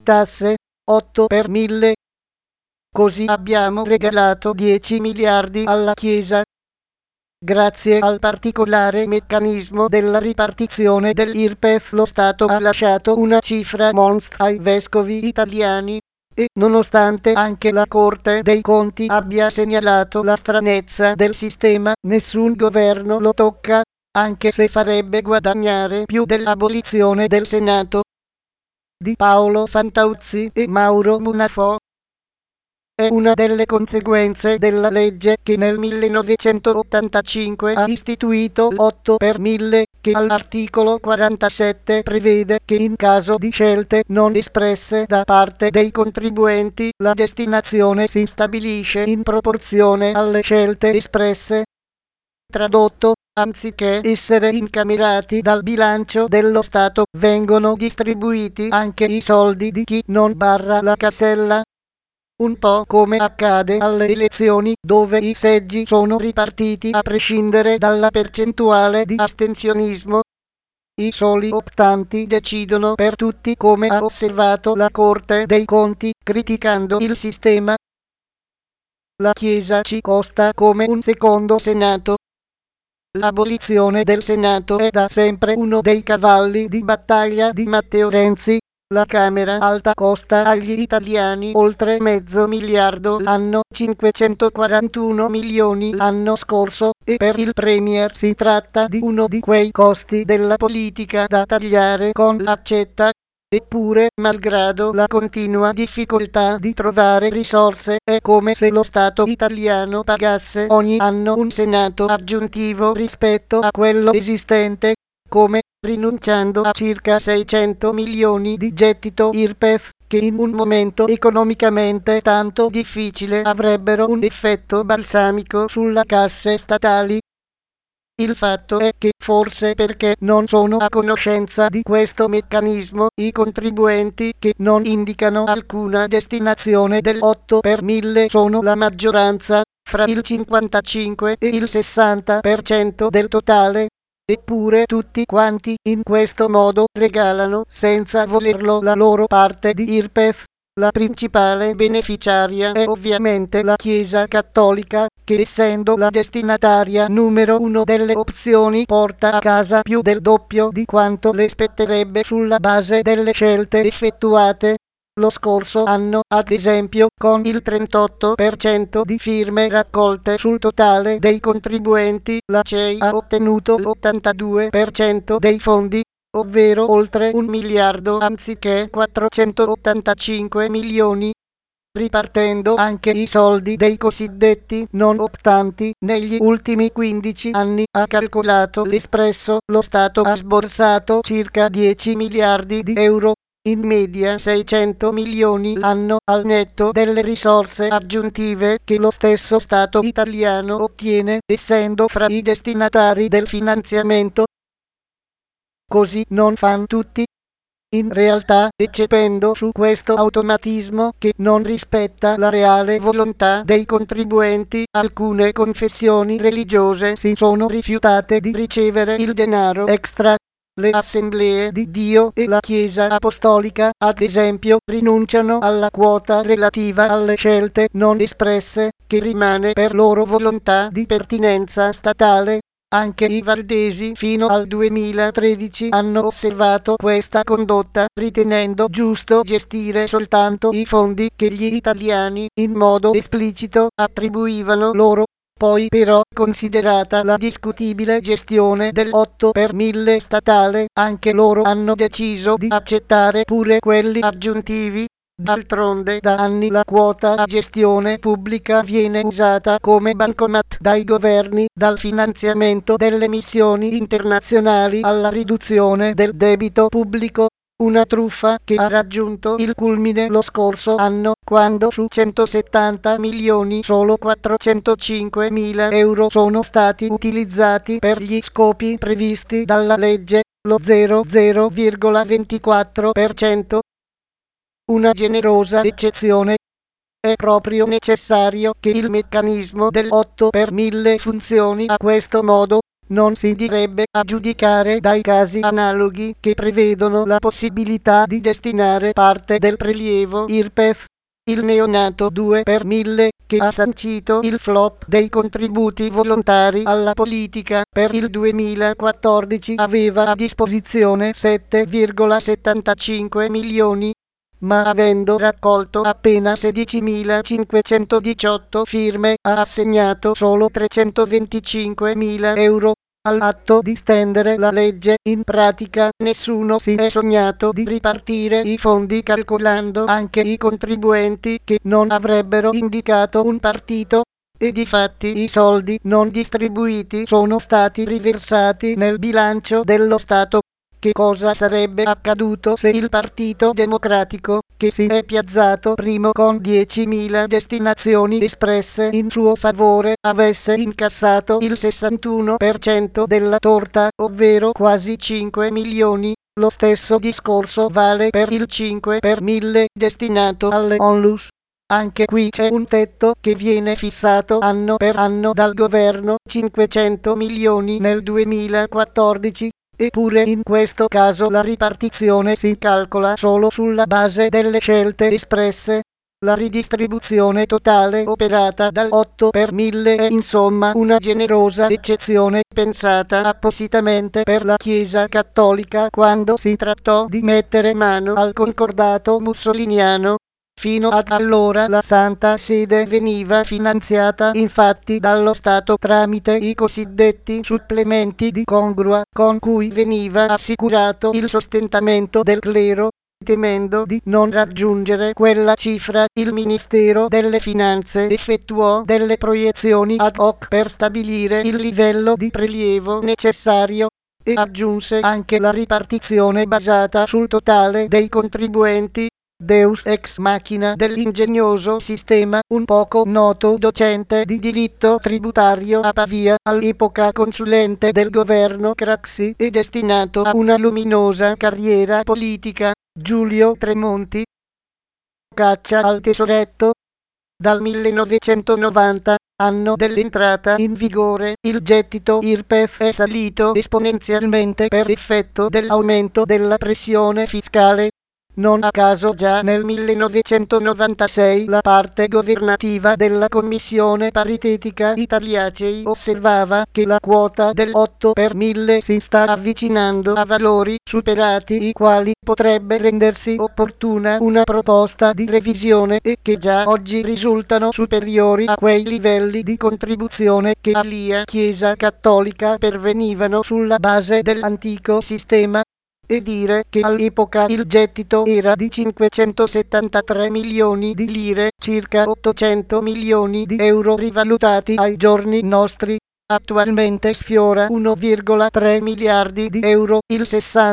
tasse, 8 per 1000. Così abbiamo regalato 10 miliardi alla Chiesa. Grazie al particolare meccanismo della ripartizione dell'IRPEF lo Stato ha lasciato una cifra monstra ai vescovi italiani e, nonostante anche la Corte dei Conti abbia segnalato la stranezza del sistema, nessun governo lo tocca, anche se farebbe guadagnare più dell'abolizione del Senato. Di Paolo Fantuzzi e Mauro Munafò. È una delle conseguenze della legge che nel 1985 ha istituito l'8 per 1000, che all'articolo 47 prevede che in caso di scelte non espresse da parte dei contribuenti, la destinazione si stabilisce in proporzione alle scelte espresse. Tradotto, anziché essere incamerati dal bilancio dello Stato, vengono distribuiti anche i soldi di chi non barra la casella. Un po' come accade alle elezioni, dove i seggi sono ripartiti a prescindere dalla percentuale di astensionismo. I soli optanti decidono per tutti, come ha osservato la Corte dei Conti, criticando il sistema. La Chiesa ci costa come un secondo Senato. L'abolizione del Senato è da sempre uno dei cavalli di battaglia di Matteo Renzi. La Camera Alta costa agli italiani oltre $500 miliardi l'anno, 541 milioni l'anno scorso, e per il Premier si tratta di uno di quei costi della politica da tagliare con l'accetta. Eppure, malgrado la continua difficoltà di trovare risorse, è come se lo Stato italiano pagasse ogni anno un Senato aggiuntivo rispetto a quello esistente, come rinunciando a circa 600 milioni di gettito IRPEF, che in un momento economicamente tanto difficile avrebbero un effetto balsamico sulle casse statali. Il fatto è che, forse perché non sono a conoscenza di questo meccanismo, i contribuenti che non indicano alcuna destinazione del 8 per 1000 sono la maggioranza, fra il 55 e il 60% del totale. Eppure tutti quanti in questo modo regalano senza volerlo la loro parte di IRPEF. La principale beneficiaria è ovviamente la Chiesa Cattolica, che essendo la destinataria numero uno delle opzioni porta a casa più del doppio di quanto le spetterebbe sulla base delle scelte effettuate. Lo scorso anno, ad esempio, con il 38% di firme raccolte sul totale dei contribuenti, la CEI ha ottenuto l'82% dei fondi, ovvero oltre 1 miliardo anziché 485 milioni. Ripartendo anche i soldi dei cosiddetti non optanti, negli ultimi 15 anni, ha calcolato l'Espresso, lo Stato ha sborsato circa 10 miliardi di euro, in media 600 milioni l'anno, al netto delle risorse aggiuntive che lo stesso Stato italiano ottiene, essendo fra i destinatari del finanziamento. Così non fanno tutti. In realtà, eccependo su questo automatismo che non rispetta la reale volontà dei contribuenti, alcune confessioni religiose si sono rifiutate di ricevere il denaro extra. Le Assemblee di Dio e la Chiesa Apostolica, ad esempio, rinunciano alla quota relativa alle scelte non espresse, che rimane per loro volontà di pertinenza statale. Anche i valdesi fino al 2013 hanno osservato questa condotta, ritenendo giusto gestire soltanto i fondi che gli italiani, in modo esplicito, attribuivano loro. Poi però, considerata la discutibile gestione del 8 per 1000 statale, anche loro hanno deciso di accettare pure quelli aggiuntivi. D'altronde da anni la quota a gestione pubblica viene usata come bancomat dai governi, dal finanziamento delle missioni internazionali alla riduzione del debito pubblico. Una truffa che ha raggiunto il culmine lo scorso anno, quando su 170 milioni solo 405 mila euro sono stati utilizzati per gli scopi previsti dalla legge, lo 0,24%. Una generosa eccezione. È proprio necessario che il meccanismo del 8 per 1000 funzioni a questo modo. non si direbbe a giudicare dai casi analoghi che prevedono la possibilità di destinare parte del prelievo IRPEF. Il neonato 2 per 1000, che ha sancito il flop dei contributi volontari alla politica per il 2014, aveva a disposizione 7,75 milioni, ma avendo raccolto appena 16.518 firme ha assegnato solo 325.000 euro. All'atto di stendere la legge, in pratica nessuno si è sognato di ripartire i fondi calcolando anche i contribuenti che non avrebbero indicato un partito, e difatti i soldi non distribuiti sono stati riversati nel bilancio dello Stato. Che cosa sarebbe accaduto se il Partito Democratico, che si è piazzato primo con 10.000 destinazioni espresse in suo favore, avesse incassato il 61% della torta, ovvero quasi 5 milioni? Lo stesso discorso vale per il 5 per 1000 destinato alle onlus. Anche qui c'è un tetto che viene fissato anno per anno dal governo, 500 milioni nel 2014. Eppure in questo caso la ripartizione si calcola solo sulla base delle scelte espresse. La ridistribuzione totale operata dal 8 per 1000 è insomma una generosa eccezione pensata appositamente per la Chiesa Cattolica quando si trattò di mettere mano al concordato mussoliniano. Fino ad allora la Santa Sede veniva finanziata infatti dallo Stato tramite i cosiddetti supplementi di congrua, con cui veniva assicurato il sostentamento del clero. Temendo di non raggiungere quella cifra, il Ministero delle Finanze effettuò delle proiezioni ad hoc per stabilire il livello di prelievo necessario e aggiunse anche la ripartizione basata sul totale dei contribuenti. Deus ex machina dell'ingegnoso sistema, un poco noto docente di diritto tributario a Pavia, all'epoca consulente del governo Craxi e destinato a una luminosa carriera politica, Giulio Tremonti. Caccia al tesoretto. Dal 1990, anno dell'entrata in vigore, il gettito IRPEF è salito esponenzialmente per effetto dell'aumento della pressione fiscale. Non a caso già nel 1996 la parte governativa della Commissione paritetica Italiacei osservava che la quota del 8 per 1000 si sta avvicinando a valori superati i quali potrebbe rendersi opportuna una proposta di revisione e che già oggi risultano superiori a quei livelli di contribuzione che all'IA Chiesa Cattolica pervenivano sulla base dell'antico sistema. E dire che all'epoca il gettito era di 573 milioni di lire, circa 800 milioni di euro rivalutati ai giorni nostri. Attualmente sfiora 1,3 miliardi di euro, il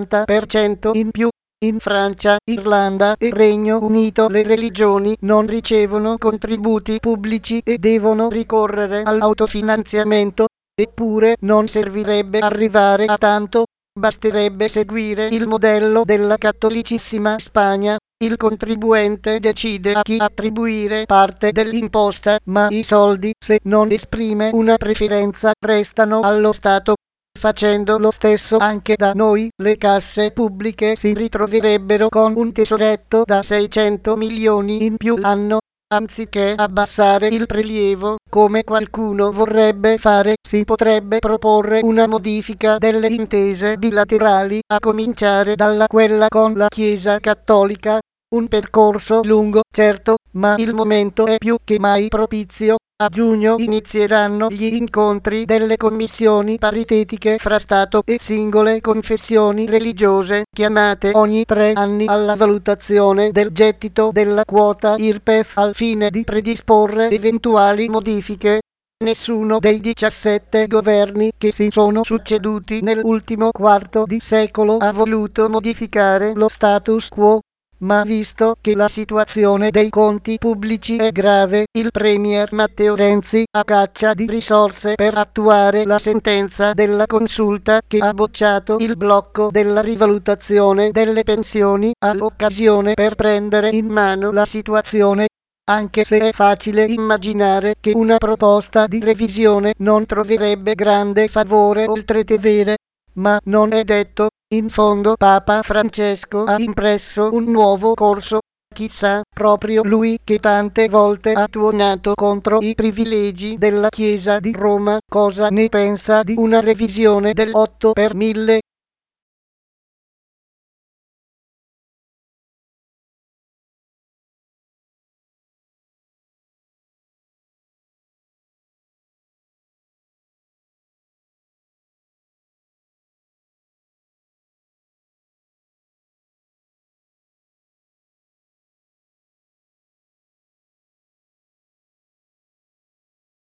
60% in più. In Francia, Irlanda e Regno Unito le religioni non ricevono contributi pubblici e devono ricorrere all'autofinanziamento, eppure non servirebbe arrivare a tanto. Basterebbe seguire il modello della cattolicissima Spagna. Il contribuente decide a chi attribuire parte dell'imposta, ma i soldi, se non esprime una preferenza, restano allo Stato. Facendo lo stesso anche da noi, le casse pubbliche si ritroverebbero con un tesoretto da 600 milioni in più l'anno. Anziché abbassare il prelievo, come qualcuno vorrebbe fare, si potrebbe proporre una modifica delle intese bilaterali, a cominciare dalla quella con la Chiesa Cattolica. Un percorso lungo, certo, ma il momento è più che mai propizio. A giugno inizieranno gli incontri delle commissioni paritetiche fra Stato e singole confessioni religiose, chiamate ogni 3 anni alla valutazione del gettito della quota IRPEF al fine di predisporre eventuali modifiche. Nessuno dei 17 governi che si sono succeduti nell'ultimo quarto di secolo ha voluto modificare lo status quo. Ma visto che la situazione dei conti pubblici è grave, il premier Matteo Renzi, a caccia di risorse per attuare la sentenza della consulta che ha bocciato il blocco della rivalutazione delle pensioni, ha l'occasione per prendere in mano la situazione. anche se è facile immaginare che una proposta di revisione non troverebbe grande favore oltre Tevere, ma non è detto. In fondo Papa Francesco ha impresso un nuovo corso. Chissà, proprio lui che tante volte ha tuonato contro i privilegi della Chiesa di Roma, cosa ne pensa di una revisione del 8 per 1000?